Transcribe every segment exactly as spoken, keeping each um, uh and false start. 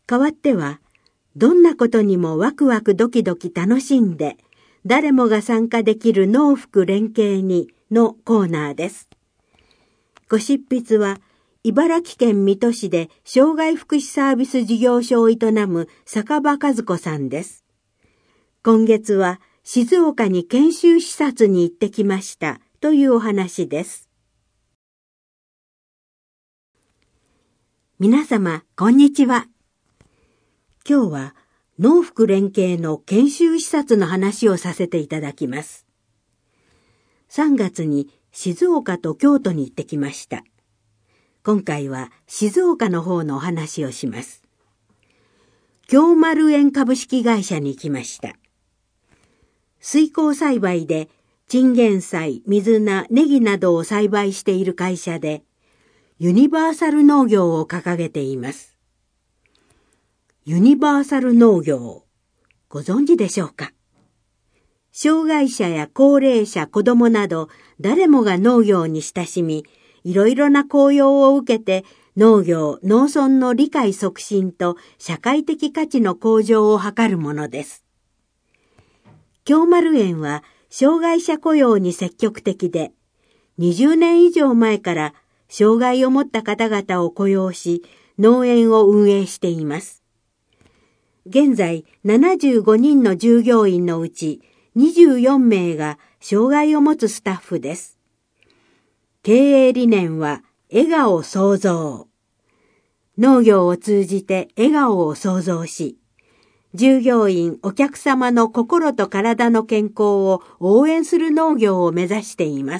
代わっては、どんなことにもワクワクドキドキ楽しんで、誰もが参加できる農福連携にのコーナーです。ご執筆は、茨城県水戸市で障害福祉サービス事業所を営む坂場和子さんです。今月は静岡に研修視察に行ってきましたというお話です。皆様、こんにちは。今日は農福連携の研修視察の話をさせていただきます。さんがつに静岡と京都に行ってきました。今回は静岡の方のお話をします。京丸園株式会社に行きました。水耕栽培でチンゲン菜、水菜、ネギなどを栽培している会社で、ユニバーサル農業を掲げています。ユニバーサル農業、ご存知でしょうか？障害者や高齢者、子供など誰もが農業に親しみ、いろいろな効用を受けて農業、農村の理解促進と社会的価値の向上を図るものです。京丸園は障害者雇用に積極的で、にじゅうねん以上前から障害を持った方々を雇用し、農園を運営しています。現在、ななじゅうごにんの従業員のうちにじゅうよんめいが障害を持つスタッフです。経営理念は、笑顔創造。農業を通じて笑顔を創造し、従業員、お客様の心と体の健康を応援する農業を目指しています。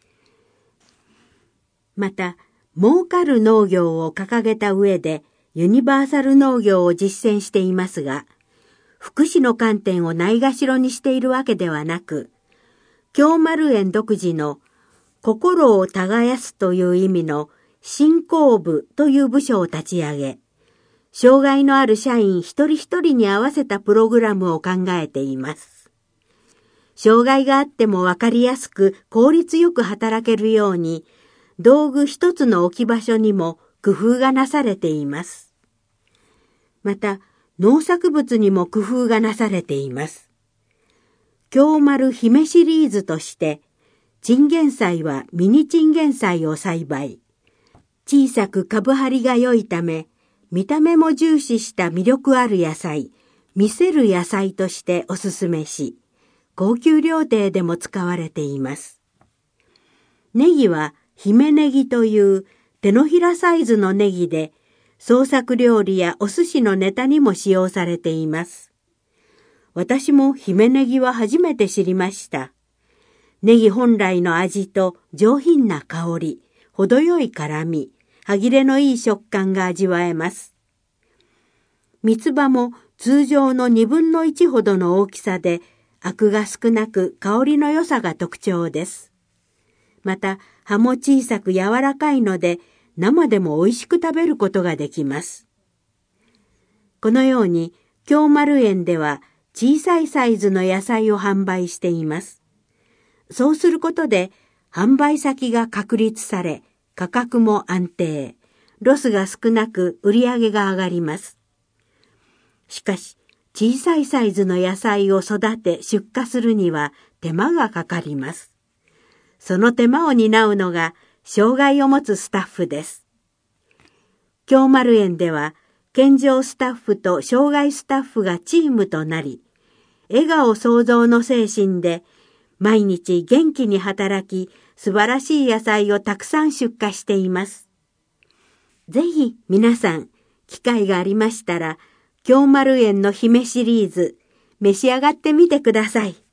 また、儲かる農業を掲げた上で、ユニバーサル農業を実践していますが、福祉の観点をないがしろにしているわけではなく、京丸園独自の心を耕すという意味の振興部という部署を立ち上げ、障害のある社員一人一人に合わせたプログラムを考えています。障害があってもわかりやすく効率よく働けるように、道具一つの置き場所にも工夫がなされています。また、農作物にも工夫がなされています。京丸姫シリーズとして、チンゲン菜はミニチンゲン菜を栽培。小さく株張りが良いため、見た目も重視した魅力ある野菜、見せる野菜としておすすめし、高級料亭でも使われています。ネギは姫ネギという手のひらサイズのネギで、創作料理やお寿司のネタにも使用されています。私も姫ネギは初めて知りました。ネギ本来の味と上品な香り、程よい辛み、歯切れのいい食感が味わえます。三つ葉も通常の二分の一ほどの大きさで、アクが少なく香りの良さが特徴です。また、葉も小さく柔らかいので、生でも美味しく食べることができます。このように、京丸園では小さいサイズの野菜を販売しています。そうすることで、販売先が確立され、価格も安定、ロスが少なく売り上げが上がります。しかし、小さいサイズの野菜を育て出荷するには手間がかかります。その手間を担うのが、障害を持つスタッフです。京丸園では、健常スタッフと障害スタッフがチームとなり、笑顔創造の精神で、毎日元気に働き、素晴らしい野菜をたくさん出荷しています。ぜひ皆さん、機会がありましたら、京丸園の姫シリーズ、召し上がってみてください。